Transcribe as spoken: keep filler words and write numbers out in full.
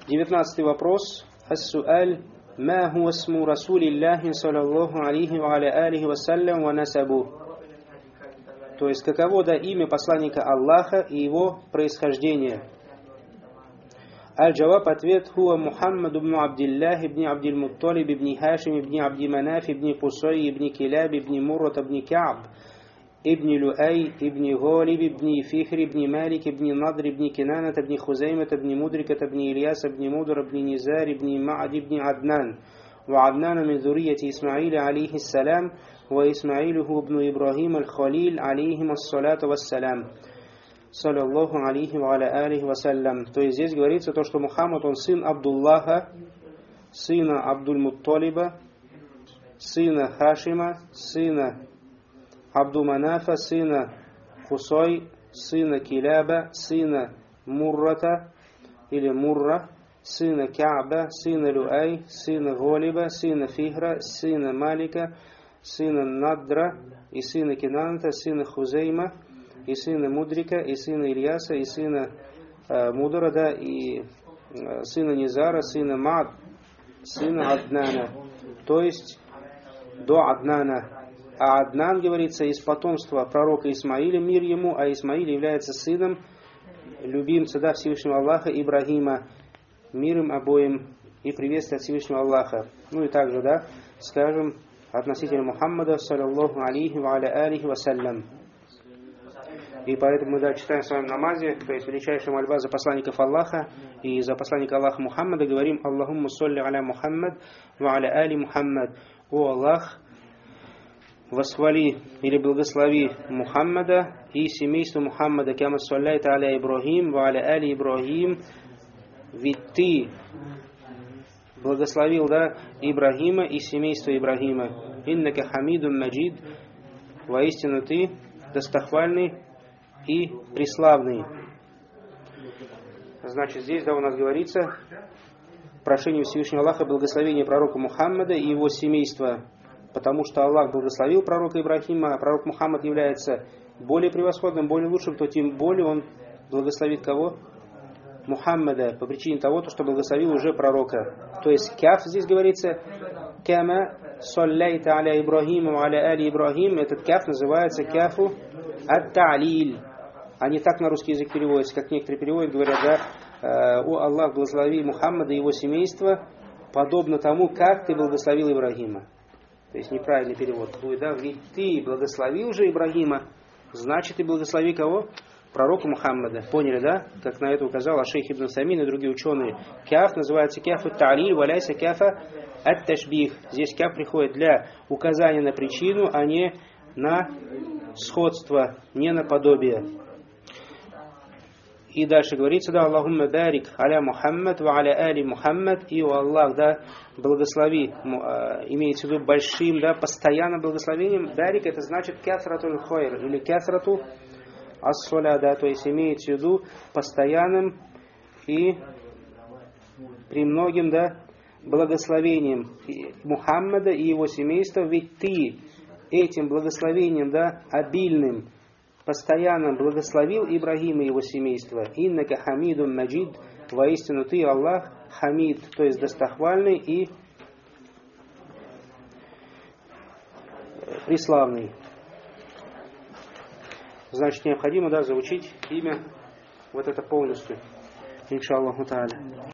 Девятнадцатый вопрос. Ас-суаль. Ма хуа сму Расулиллахи саллаллаху алейхи ва аля алихи ва саллям ва насабу. То есть, каково да имя посланника Аллаха и его происхождение? Аль-Джаваб, ответ: Хуа Мухаммад ибн Абдиллах ибн Абдиль-Мутталиб ибн Хашим ибн Абди Манаф ибн Кусай ибн Килаб ибн Муррат ибн Кааб ибн Люай ибн Галиб ибн Фихр ибн Малик ибн Надр ибн Кинанат ибн Хузаймат ибн Мудрикат ибн Ильяс ибн Мудр ибн Низар ибн Ма'ад ибн Аднан. وعدنان من ذرية إسماعيل عليه السلام وإسماعيل هو ابن إبراهيم الخليل عليهم الصلاة والسلام صلى الله عليه وعلى آله وسلم. То есть здесь говорится то, что Мухаммад, он сын Абдуллаха, сына Абдуль-Мутталиба, сына Хашима, сына Абду-Манафа, сына Хусой, сына Киляба, сына Муррата или Мурра, сына Кааба, сына Люай, сына Голиба, сына Фихра, сына Малика, сына Надра, и сына Кинаната, сына Хузейма, и сына Мудрика, и сына Ильяса, и сына э, Мудра, да, и э, сына Низара, сына Мад, сына Аднана. То есть до Аднана. А Аднан, говорится, из потомства пророка Исмаиля, мир ему, а Исмаиль является сыном любимца, да, Всевышнего Аллаха Ибрагима. Мир им обоим и приветствие от Всевышнего Аллаха. Ну и также, да, скажем, относительно Мухаммада, саллаллаху алейхи ва аля алихи ва саллям. И поэтому мы, да, читаем в своем намазе, то есть величайшая мольба за посланников Аллаха и за посланника Аллаха Мухаммада, говорим: Аллахумма солли аля Мухаммад ва аля али Мухаммад. О Аллах, восхвали или благослови Мухаммада и семейство Мухаммада, кама саллайта аля Ибрахим ва аля али Ибрахим. Ведь ты благословил, да, Ибрагима и семейство Ибрагима. Иннака хамидун маджид. Воистину ты достохвальный и преславный. Значит, здесь, да, у нас говорится прошение Всевышнего Аллаха, благословение пророка Мухаммада и его семейства, потому что Аллах благословил пророка Ибрагима, а пророк Мухаммад является более превосходным, более лучшим, то тем более он благословит кого? Мухаммада, по причине того, что благословил уже пророка. То есть каф здесь говорится кама саллайта аля Ибрахима ва аля али Ибрахим. Этот каф называется кафу ат-та'лиль. А не так на русский язык переводится, как некоторые переводят, говорят, да, о Аллах, благослови Мухаммада и его семейство, подобно тому, как ты благословил Ибрагима. То есть неправильный перевод будет, да, ведь ты благословил уже Ибрагима, значит и благослови кого? Пророка Мухаммада. Поняли, да? Как на это указал аш-шейх Ибн Самин и другие ученые. Кяф называется кяф ат-та'лиль, валяйся кяфа ат-ташбих. Здесь кяф приходит для указания на причину, а не на сходство, не на подобие. И дальше говорится, да, Аллахумма барик аля Мухаммад ва аля али Мухаммад. И, о Аллах, да, благослови, имеется в виду большим, да, постоянным благословением. Барик, это значит кяфратуль хойр, или кяфрату ас-соля, да, то есть имеется в виду постоянным и премногим, да, благословением Мухаммада и его семейства, ведь ты этим благословением, да, обильным, постоянным благословил Ибрагима и его семейство. Иннака хамидун маджид, воистину ты, Аллах, хамид, то есть достохвальный и преславный. Значит, необходимо, да, заучить имя вот это полностью. Иншаллаху та'аля.